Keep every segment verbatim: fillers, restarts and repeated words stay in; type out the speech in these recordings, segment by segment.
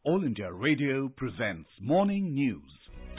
All India Radio presents Morning News.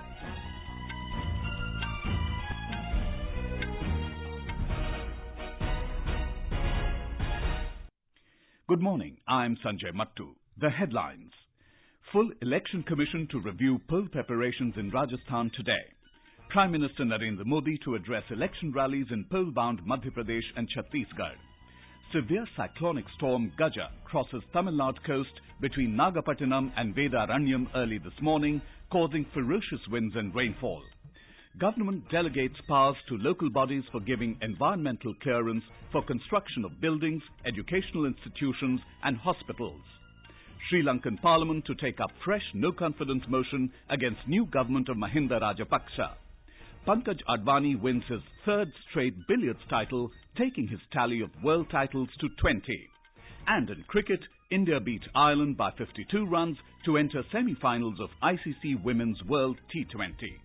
Good morning, I'm Sanjay Mattu. The headlines. Full Election Commission to review poll preparations in Rajasthan today. Prime Minister Narendra Modi to address election rallies in poll-bound Madhya Pradesh and Chhattisgarh. Severe cyclonic storm Gaja crosses Tamil Nadu coast between Nagapattinam and Vedaranyam early this morning, causing ferocious winds and rainfall. Government delegates powers to local bodies for giving environmental clearance for construction of buildings, educational institutions and hospitals. Sri Lankan Parliament to take up fresh no-confidence motion against new government of Mahinda Rajapaksa. Pankaj Advani wins his third straight billiards title, taking his tally of world titles to twenty. And in cricket, India beat Ireland by fifty-two runs to enter semi-finals of I C C Women's World T twenty.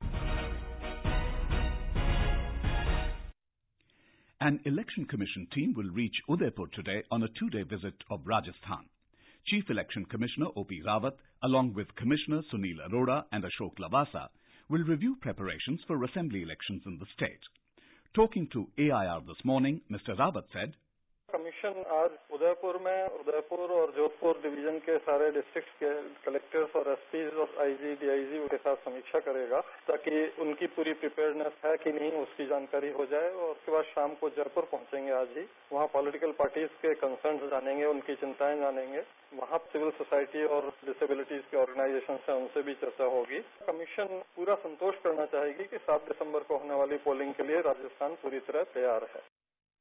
An election commission team will reach Udaipur today on a two-day visit of Rajasthan. Chief Election Commissioner O P Rawat, along with Commissioner Sunil Arora and Ashok Lavasa, will review preparations for assembly elections in the state. Talking to A I R this morning, Mister Rawat said, commission आज उदयपुर में उदयपुर और Jodhpur division के सारे district के collectors और SPs और IG DIG के साथ समीक्षा करेगा ताकि उनकी पूरी प्रिपेयर्डनेस है कि नहीं उसकी जानकारी हो जाए और उसके बाद शाम को जयपुर पहुंचेंगे आज ही वहां पॉलिटिकल पार्टीज के कंसर्न्स जानेंगे उनकी चिंताएं जानेंगे वहां सिविल सोसाइटी और डिसेबिलिटीज के ऑर्गेनाइजेशन से उनसे भी चर्चा होगी कमीशन पूरा संतोष करना चाहेगी कि सात दिसंबर को होने वाली पोलिंग के लिए राजस्थान पूरी तरह तैयार है.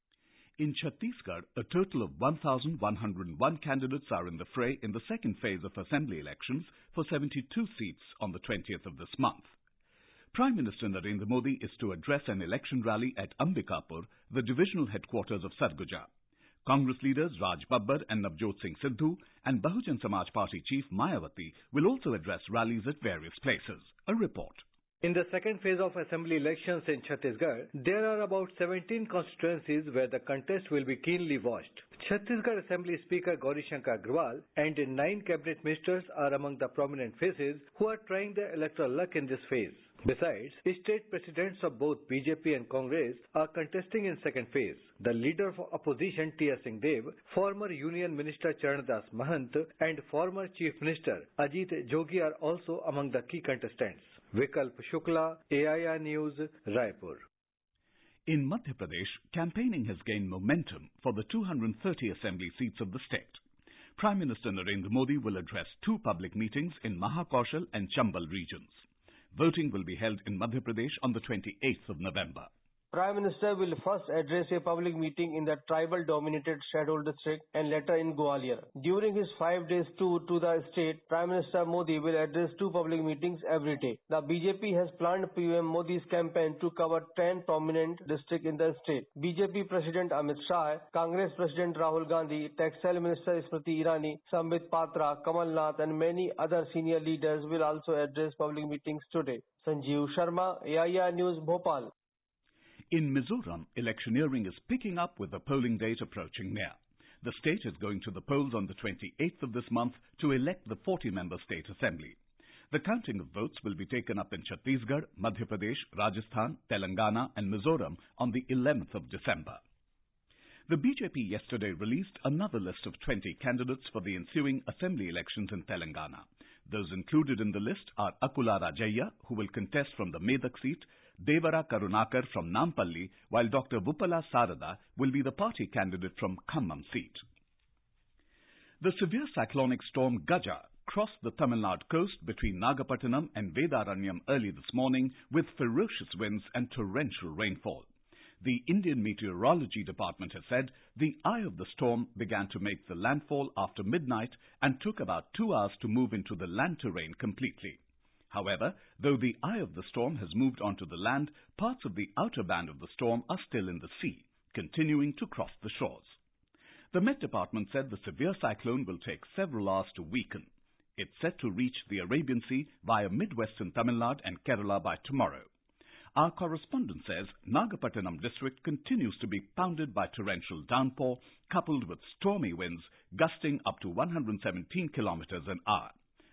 In Chhattisgarh, a total of one thousand one hundred one candidates are in the fray in the second phase of assembly elections for seventy-two seats on the twentieth of this month. Prime Minister Narendra Modi is to address an election rally at Ambikapur, the divisional headquarters of Sarguja. Congress leaders Raj Babbar and Navjot Singh Sidhu and Bahujan Samaj Party chief Mayawati will also address rallies at various places. A report. In the second phase of assembly elections in Chhattisgarh, there are about seventeen constituencies where the contest will be keenly watched. Chhattisgarh Assembly Speaker Gaurishankar Agrawal and nine cabinet ministers are among the prominent faces who are trying their electoral luck in this phase. Besides, state presidents of both B J P and Congress are contesting in second phase. The leader of opposition T S Singhdev, former Union Minister Charandas Mahant and former Chief Minister Ajit Jogi are also among the key contestants. Vikalp Shukla, A I R News, Raipur. In Madhya Pradesh, campaigning has gained momentum for the two hundred thirty assembly seats of the state. Prime Minister Narendra Modi will address two public meetings in Mahakaushal and Chambal regions. Voting will be held in Madhya Pradesh on the twenty-eighth of November. Prime Minister will first address a public meeting in the tribal-dominated Shahdol district and later in Gwalior. During his five days tour to the state, Prime Minister Modi will address two public meetings every day. The B J P has planned P M Modi's campaign to cover ten prominent districts in the state. B J P President Amit Shah, Congress President Rahul Gandhi, Textile Minister Smriti Irani, Sambit Patra, Kamal Nath and many other senior leaders will also address public meetings today. Sanjeev Sharma, A I R News, Bhopal. In Mizoram, electioneering is picking up with the polling date approaching near. The state is going to the polls on the twenty-eighth of this month to elect the forty-member state assembly. The counting of votes will be taken up in Chhattisgarh, Madhya Pradesh, Rajasthan, Telangana and Mizoram on the eleventh of December. The B J P yesterday released another list of twenty candidates for the ensuing assembly elections in Telangana. Those included in the list are Akula Rajaya, who will contest from the Medak seat, Devara Karunakar from Nampalli, while Doctor Vuppala Sarada will be the party candidate from Khammam seat. The severe cyclonic storm Gaja crossed the Tamil Nadu coast between Nagapattinam and Vedaranyam early this morning with ferocious winds and torrential rainfall. The Indian Meteorology Department has said the eye of the storm began to make the landfall after midnight and took about two hours to move into the land terrain completely. However, though the eye of the storm has moved onto the land, parts of the outer band of the storm are still in the sea, continuing to cross the shores. The Met Department said the severe cyclone will take several hours to weaken. It's set to reach the Arabian Sea via mid-western Tamil Nadu and Kerala by tomorrow. Our correspondent says Nagapattinam district continues to be pounded by torrential downpour coupled with stormy winds gusting up to one hundred seventeen kilometers an hour.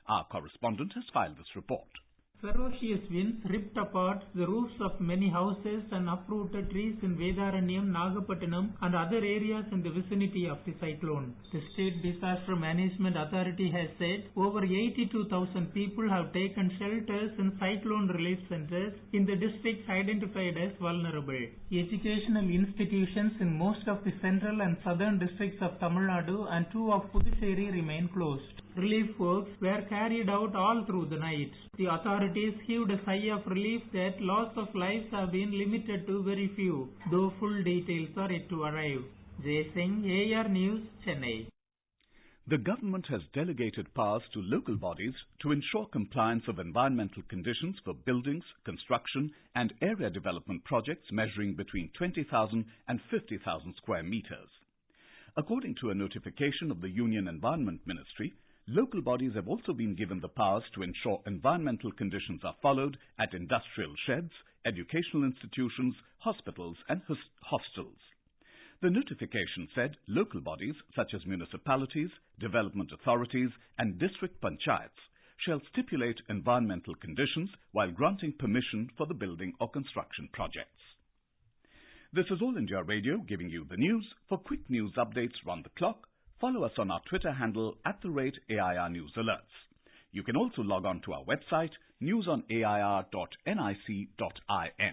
Our correspondent has filed this report. Ferocious winds ripped apart the roofs of many houses and uprooted trees in Vedaranyam, Nagapattinam and other areas in the vicinity of the cyclone. The State Disaster Management Authority has said over eighty-two thousand people have taken shelters in cyclone relief centers in the districts identified as vulnerable. Educational institutions in most of the central and southern districts of Tamil Nadu and two of Puducherry remain closed. Relief works were carried out all through the night. The authorities heaved a sigh of relief that loss of lives have been limited to very few, though full details are yet to arrive. Jay Singh, A R News, Chennai. The government has delegated powers to local bodies to ensure compliance of environmental conditions for buildings, construction and area development projects measuring between twenty thousand and fifty thousand square meters. According to a notification of the Union Environment Ministry, local bodies have also been given the powers to ensure environmental conditions are followed at industrial sheds, educational institutions, hospitals and hostels. The notification said local bodies such as municipalities, development authorities and district panchayats shall stipulate environmental conditions while granting permission for the building or construction projects. This is All India Radio giving you the news. For quick news updates round the clock, follow us on our Twitter handle at the rate A I R News Alerts. You can also log on to our website news on A I R dot N I C dot I N.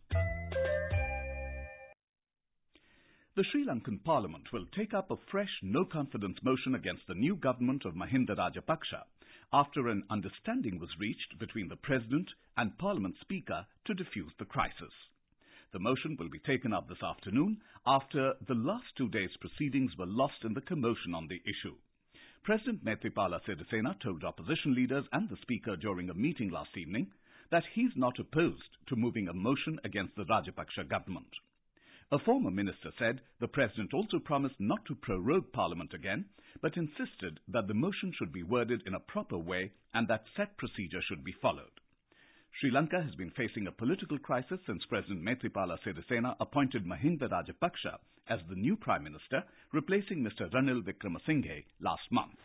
The Sri Lankan Parliament will take up a fresh no-confidence motion against the new government of Mahinda Rajapaksa after an understanding was reached between the President and Parliament Speaker to defuse the crisis. The motion will be taken up this afternoon after the last two days' proceedings were lost in the commotion on the issue. President Maithripala Sirisena told opposition leaders and the Speaker during a meeting last evening that he's not opposed to moving a motion against the Rajapaksa government. A former minister said the President also promised not to prorogue Parliament again, but insisted that the motion should be worded in a proper way and that set procedure should be followed. Sri Lanka has been facing a political crisis since President Maithripala Sirisena appointed Mahinda Rajapaksa as the new Prime Minister, replacing Mister Ranil Wickremesinghe last month.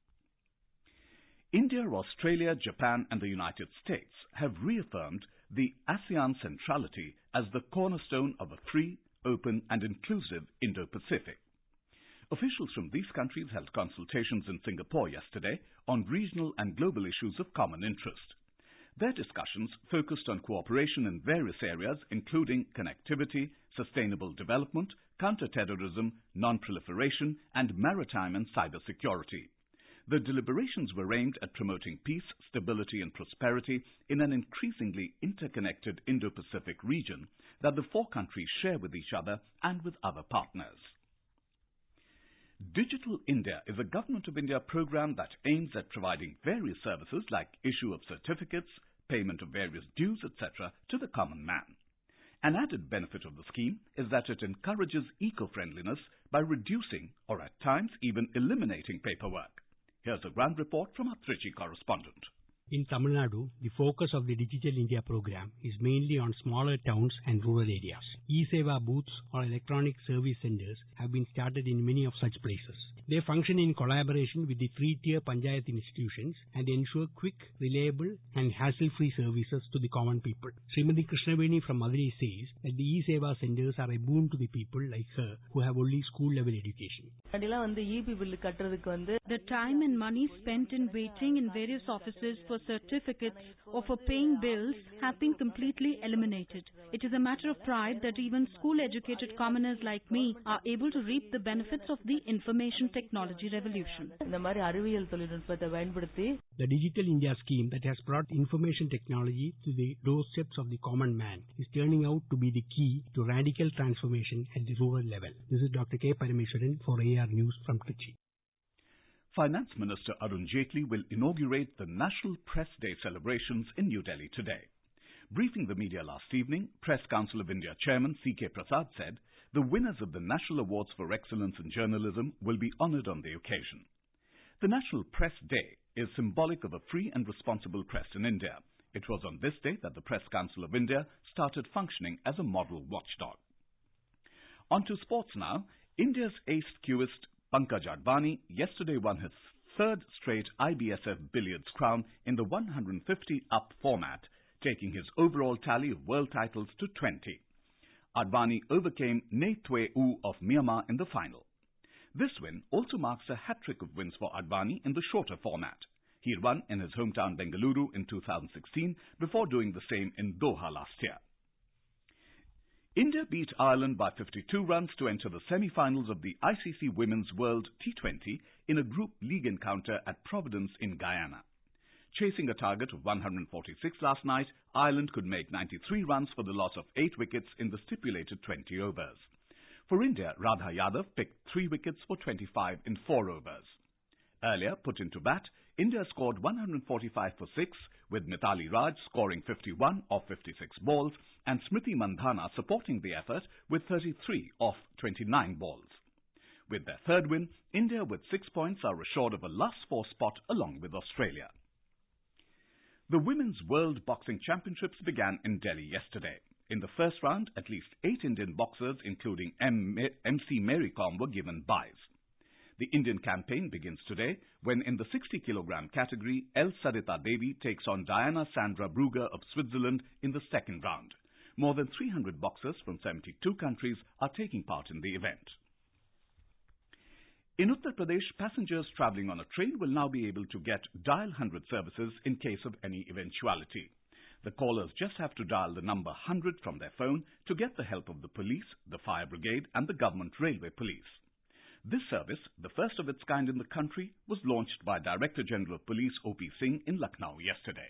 India, Australia, Japan and the United States have reaffirmed the ASEAN centrality as the cornerstone of a free, open and inclusive Indo-Pacific. Officials from these countries held consultations in Singapore yesterday on regional and global issues of common interest. Their discussions focused on cooperation in various areas including connectivity, sustainable development, counter-terrorism, non-proliferation and maritime and cybersecurity. The deliberations were aimed at promoting peace, stability and prosperity in an increasingly interconnected Indo-Pacific region that the four countries share with each other and with other partners. Digital India is a Government of India program that aims at providing various services like issue of certificates, payment of various dues, et cetera to the common man. An added benefit of the scheme is that it encourages eco-friendliness by reducing or at times even eliminating paperwork. Here's a ground report from our Trichy correspondent. In Tamil Nadu, the focus of the Digital India program is mainly on smaller towns and rural areas. E-Seva booths or electronic service centers have been started in many of such places. They function in collaboration with the three-tier Panchayat institutions and ensure quick, reliable and hassle-free services to the common people. Srimati Krishnaveni from Madurai says that the E-Seva centers are a boon to the people like her who have only school-level education. The time and money spent in waiting in various offices for certificates or for paying bills have been completely eliminated. It is a matter of pride that even school-educated commoners like me are able to reap the benefits of the information technology revolution. The Digital India scheme that has brought information technology to the doorsteps of the common man is turning out to be the key to radical transformation at the rural level. This is Doctor K. Parameswaran for A R News from Trichy. Finance Minister Arun Jaitley will inaugurate the National Press Day celebrations in New Delhi today. Briefing the media last evening, Press Council of India Chairman C K Prasad said the winners of the National Awards for Excellence in Journalism will be honoured on the occasion. The National Press Day is symbolic of a free and responsible press in India. It was on this day that the Press Council of India started functioning as a model watchdog. On to sports now. India's ace cueist Pankaj Advani yesterday won his third straight I B S F billiards crown in the one hundred fifty up format, taking his overall tally of world titles to twenty. Advani overcame Ne Tue U of Myanmar in the final. This win also marks a hat-trick of wins for Advani in the shorter format. He won in his hometown Bengaluru in two thousand sixteen before doing the same in Doha last year. India beat Ireland by fifty-two runs to enter the semi-finals of the I C C Women's World T twenty in a group league encounter at Providence in Guyana. Chasing a target of one hundred forty-six last night, Ireland could make ninety-three runs for the loss of eight wickets in the stipulated twenty overs. For India, Radha Yadav picked three wickets for twenty-five in four overs. Earlier put into bat, India scored one hundred forty-five for six, with Mithali Raj scoring fifty-one off fifty-six balls and Smriti Mandhana supporting the effort with thirty-three off twenty-nine balls. With their third win, India with six points are assured of a last four spot along with Australia. The Women's World Boxing Championships began in Delhi yesterday. In the first round, at least eight Indian boxers, including M C Mary Kom, were given byes. The Indian campaign begins today when in the sixty kilogram category, El Sarita Devi takes on Diana Sandra Brugger of Switzerland in the second round. More than three hundred boxers from seventy-two countries are taking part in the event. In Uttar Pradesh, passengers travelling on a train will now be able to get Dial one hundred services in case of any eventuality. The callers just have to dial the number one hundred from their phone to get the help of the police, the fire brigade and the government railway police. This service, the first of its kind in the country, was launched by Director General of Police O P Singh in Lucknow yesterday.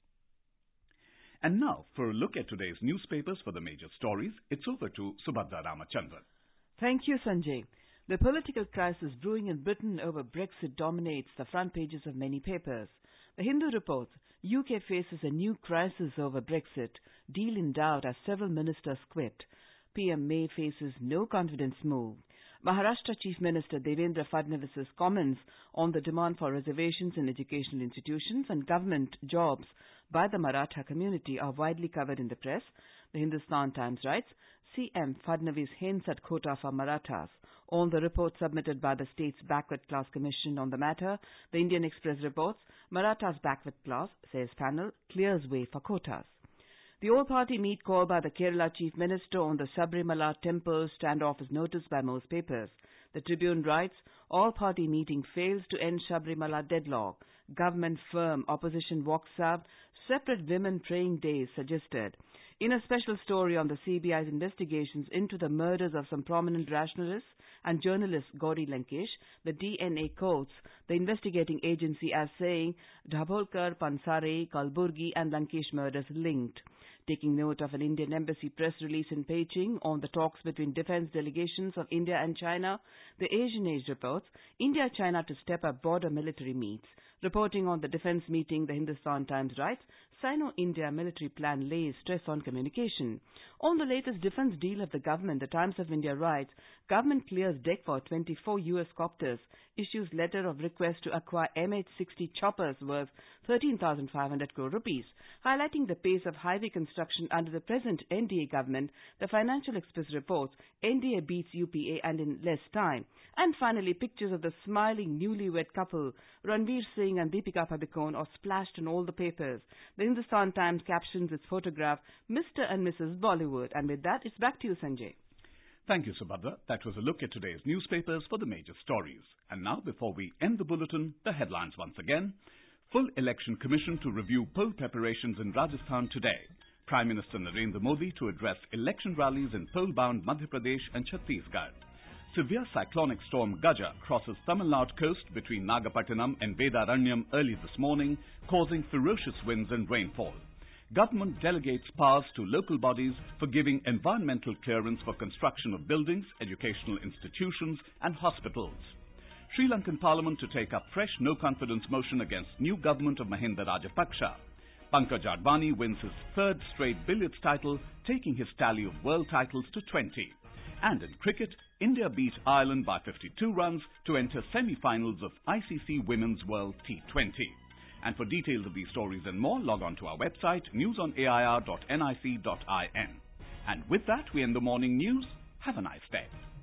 And now, for a look at today's newspapers for the major stories, it's over to Subhadra Ramachandran. Thank you, Sanjay. The political crisis brewing in Britain over Brexit dominates the front pages of many papers. The Hindu reports, U K faces a new crisis over Brexit, deal in doubt as several ministers quit. P M May faces no confidence move. Maharashtra Chief Minister Devendra Fadnavis's comments on the demand for reservations in educational institutions and government jobs by the Maratha community are widely covered in the press. The Hindustan Times writes, C M Fadnavis hints at quota for Marathas. On the report submitted by the state's Backward Class Commission on the matter, the Indian Express reports, Marathas backward class, says panel, clears way for quotas. The all-party meet called by the Kerala Chief Minister on the Sabrimala temple standoff is noticed by most papers. The Tribune writes, all-party meeting fails to end Sabrimala deadlock. Government firm, opposition walks out, separate women praying days suggested. In a special story on the C B I's investigations into the murders of some prominent rationalists and journalist Gauri Lankesh, the D N A quotes the investigating agency as saying Dhabholkar, Pansare, Kalburgi and Lankesh murders linked. Taking note of an Indian embassy press release in Beijing on the talks between defense delegations of India and China, the Asian Age reports India-China to step up border military meets. Reporting on the defense meeting, the Hindustan Times writes, Sino-India military plan lays stress on communication. On the latest defense deal of the government, the Times of India writes, government clears deck for twenty-four U S copters, issues letter of request to acquire M H sixty choppers worth thirteen thousand five hundred crore rupees. Highlighting the pace of highway construction under the present N D A government, the Financial Express reports N D A beats U P A and in less time. And finally, pictures of the smiling newlywed couple, Ranveer Singh and Deepika Padukone, are splashed in all the papers. The Hindustan Times captions its photograph, Mister and Missus Bollywood. And with that, it's back to you, Sanjay. Thank you, Subhadra. That was a look at today's newspapers for the major stories. And now, before we end the bulletin, the headlines once again. Full Election Commission to review poll preparations in Rajasthan today. Prime Minister Narendra Modi to address election rallies in poll-bound Madhya Pradesh and Chhattisgarh. Severe cyclonic storm Gaja crosses Tamil Nadu coast between Nagapattinam and Vedaranyam early this morning, causing ferocious winds and rainfall. Government delegates powers to local bodies for giving environmental clearance for construction of buildings, educational institutions and hospitals. Sri Lankan Parliament to take up fresh no-confidence motion against new government of Mahinda Rajapaksa. Pankaj Advani wins his third straight billiards title, taking his tally of world titles to twenty. And in cricket, India beat Ireland by fifty-two runs to enter semi-finals of I C C Women's World T twenty. And for details of these stories and more, log on to our website, news on A I R dot N I C dot I N. And with that, we end the morning news. Have a nice day.